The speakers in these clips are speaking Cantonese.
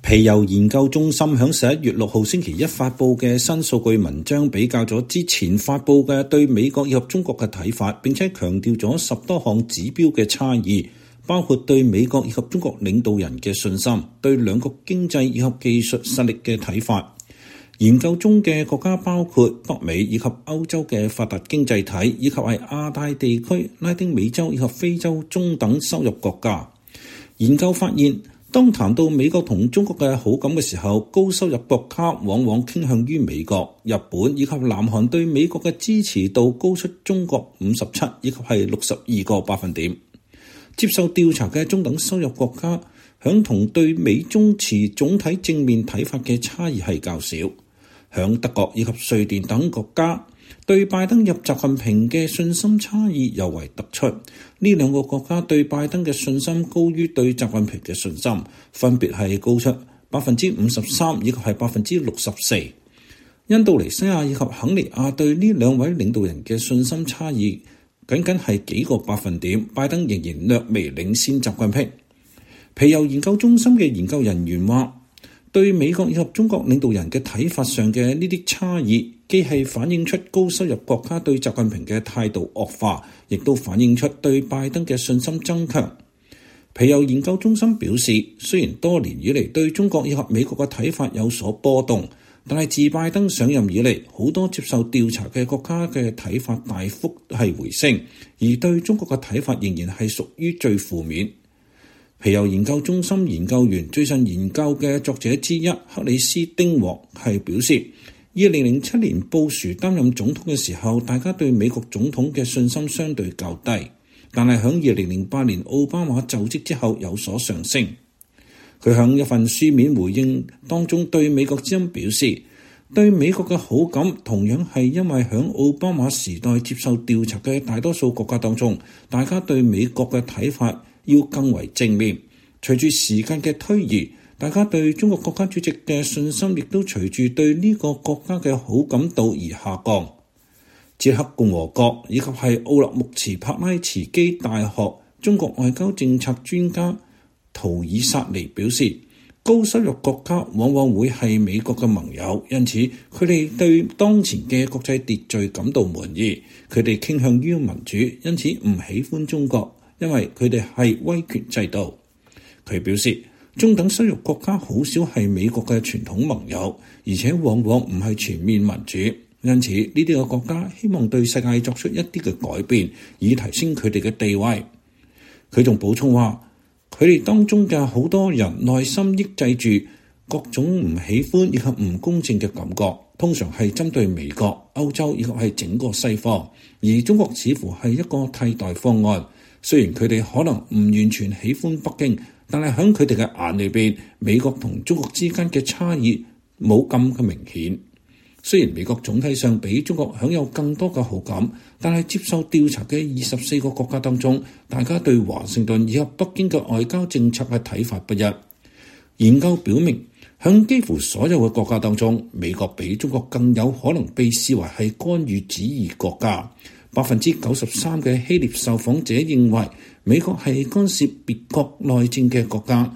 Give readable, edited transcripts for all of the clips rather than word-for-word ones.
皮尤研究中心喺11月6號星期一發布嘅新數據文章，比較咗之前發布嘅對美國以及中國嘅睇法，並且強調咗10多項指標嘅差異，包括對美國以及中國領導人嘅信心、對兩國經濟以及技術實力嘅睇法。研究中嘅國家包括北美以及歐洲嘅發達經濟體，以及係亞太地區、拉丁美洲以及非洲中等收入國家。研究發現，當談到美國同中國嘅好感嘅時候，高收入國家往往傾向於美國、日本以及南韓，對美國嘅支持度高出中國57以及係62個百分點。接受調查嘅中等收入國家響同對美中持總體正面睇法嘅差異係較少。響德國以及瑞典等國家，對拜登入習近平嘅信心差異尤為突出。呢兩個國家對拜登嘅信心高於對習近平嘅信心，分別係高出53%以及係64%。印度尼西亞以及肯尼亞對呢兩位領導人嘅信心差異僅僅係幾個百分點，拜登仍然略微領先習近平。皮尤研究中心嘅研究人員話，對美國以及中國領導人嘅睇法上嘅呢啲差異，既係反映出高收入國家對習近平嘅態度惡化，亦都反映出對拜登嘅信心增強。皮尤研究中心表示，雖然多年以嚟對中國以及美國嘅睇法有所波動，但係自拜登上任以嚟，好多接受調查嘅國家嘅睇法大幅係回升，而對中國嘅睇法仍然係屬於最負面。皮尤研究中心研究員最新研究嘅作者之一克里斯丁獲係表示，2007年布殊擔任總統嘅時候，大家對美國總統嘅信心相對較低，但係響2008年奧巴馬就職之後有所上升。佢響一份書面回應當中對美國之音表示，對美國嘅好感同樣係因為響奧巴馬時代接受調查嘅大多數國家當中，大家對美國嘅睇法要更為正面。隨住時間嘅推移，大家對中國國家主席嘅信心亦都隨住對呢個國家嘅好感度而下降。捷克共和國以及係奧勒穆茨帕拉茨基大學中國外交政策專家圖爾薩尼表示，高收入國家往往會係美國嘅盟友，因此佢哋對當前嘅國際秩序感到滿意。佢哋傾向於民主，因此唔喜歡中國，因為佢哋係威權制度。佢表示，中等收入國家好少係美國嘅傳統盟友，而且往往唔係全面民主，因此呢啲嘅國家希望對世界作出一啲嘅改變，以提升佢哋嘅地位。佢仲補充話，佢哋當中嘅好多人內心抑制住各種唔喜歡以及唔公正嘅感覺，通常係針對美國、歐洲以及係整個西方，而中國似乎係一個替代方案。雖然佢哋可能唔完全喜歡北京，但係喺佢哋嘅眼裏邊，美國同中國之間嘅差異冇咁嘅明顯。雖然美國總體上比中國享有更多嘅好感，但係接受調查嘅24個國家當中，大家對華盛頓以及北京嘅外交政策嘅睇法不一。研究表明，喺幾乎所有嘅國家當中，美國比中國更有可能被視為係干預主義國家。93%嘅希臘受訪者認為美國係干涉別國內政嘅國家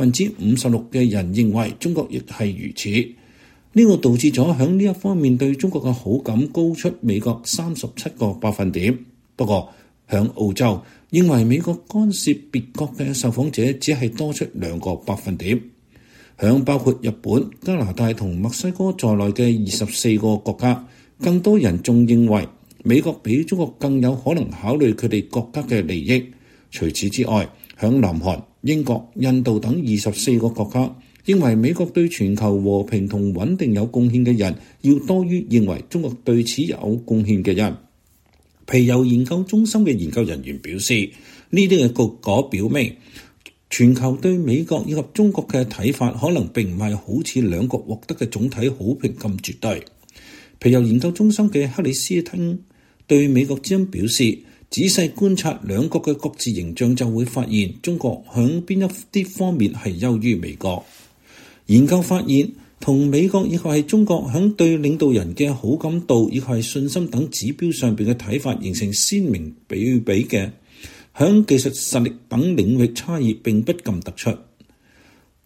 ，56%嘅人認為中國亦係如此。呢個導致咗喺呢一方面對中國嘅好感高出美國37個百分點。不過喺澳洲，認為美國干涉別國嘅受訪者只係多出2個百分點。喺包括日本、加拿大同墨西哥在內嘅24個國家，更多人仲認為美國比中國更有可能考慮佢哋國家嘅利益。除此之外，響南韓、英國、印度等24個國家，認為美國對全球和平同穩定有貢獻嘅人，要多於認為中國對此有貢獻嘅人。皮尤研究中心嘅研究人員表示，呢啲嘅結果表明，全球對美國以及中國嘅睇法，可能並唔係好似兩國獲得嘅總體好評咁絕對。皮尤研究中心嘅克里斯汀對美國之音表示，仔細觀察兩國嘅各自形象，就會發現中國響邊一啲方面係優於美國。研究發現，同美國以及係中國響對領導人嘅好感度以及係信心等指標上邊嘅睇法形成鮮明對比嘅，響技術實力等領域差異並不咁突出。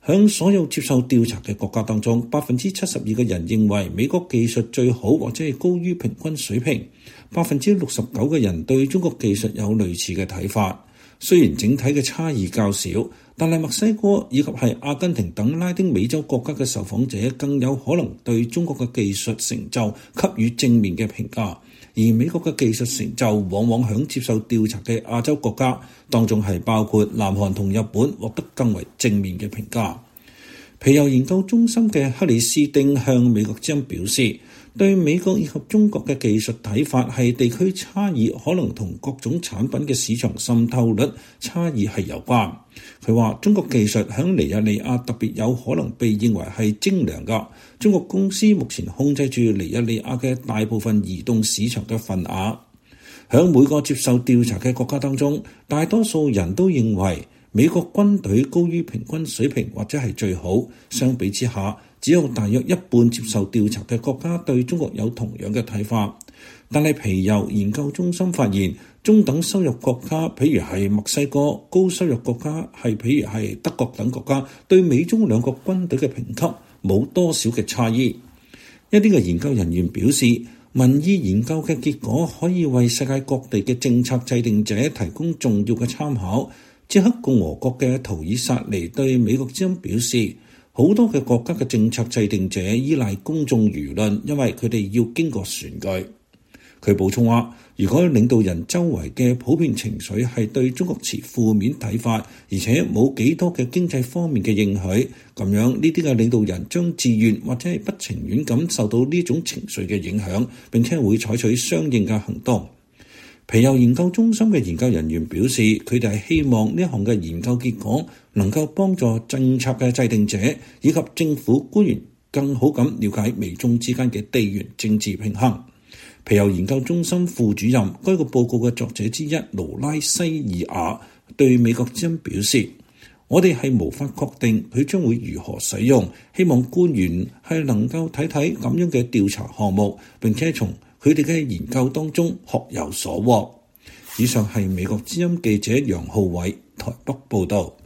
響所有接受調查嘅國家當中，72%嘅人認為美國技術最好或者係高於平均水平，69%嘅人對中國技術有類似嘅睇法。雖然整體嘅差異較少，但係墨西哥以及係阿根廷等拉丁美洲國家嘅受訪者更有可能對中國嘅技術成就給予正面嘅評價，而美國嘅技術成就往往響接受調查嘅亞洲國家當中係包括南韓同日本獲得更為正面嘅評價。皮尤研究中心嘅克里斯丁向美國之音表示，對美國以及中國嘅技術睇法係地區差異可能同各種產品嘅市場滲透率差異係有關。佢話中國技術響尼日利亞特別有可能被認為係精良㗎。中國公司目前控制住尼日利亞嘅大部分移動市場嘅份額。響每個接受調查嘅國家當中，大多數人都認為美國軍隊高於平均水平或者係最好。相比之下，只有大約一半接受調查嘅國家對中國有同樣嘅睇法。但係皮尤研究中心發現，中等收入國家譬如係墨西哥，高收入國家係譬如係德國等國家，對美中兩國軍隊嘅評級冇多少嘅差異。一啲嘅研究人員表示，民意研究嘅結果可以為世界各地嘅政策制定者提供重要嘅參考。捷克共和國嘅圖爾薩尼對美國之音表示，好多嘅國家嘅政策制定者依賴公眾輿論，因為佢哋要經過選舉。佢補充話，如果領導人周圍嘅普遍情緒係對中國持負面睇法，而且冇幾多嘅經濟方面嘅應許，咁樣呢啲嘅領導人將自願或者係不情願咁受到呢種情緒嘅影響，並且會採取相應嘅行動。皮尤研究中心嘅研究人員表示，佢哋係希望呢項嘅研究結果能夠幫助政策嘅制定者以及政府官員更好咁了解美中之間嘅地緣政治平衡。皮尤研究中心副主任、該個報告嘅作者之一勞拉西爾亞對美國之音表示，我哋係無法確定佢將會如何使用，希望官員係能夠睇睇咁樣嘅調查項目，並且從佢哋嘅研究當中學有所獲。以上係美國之音記者楊浩偉台北報導。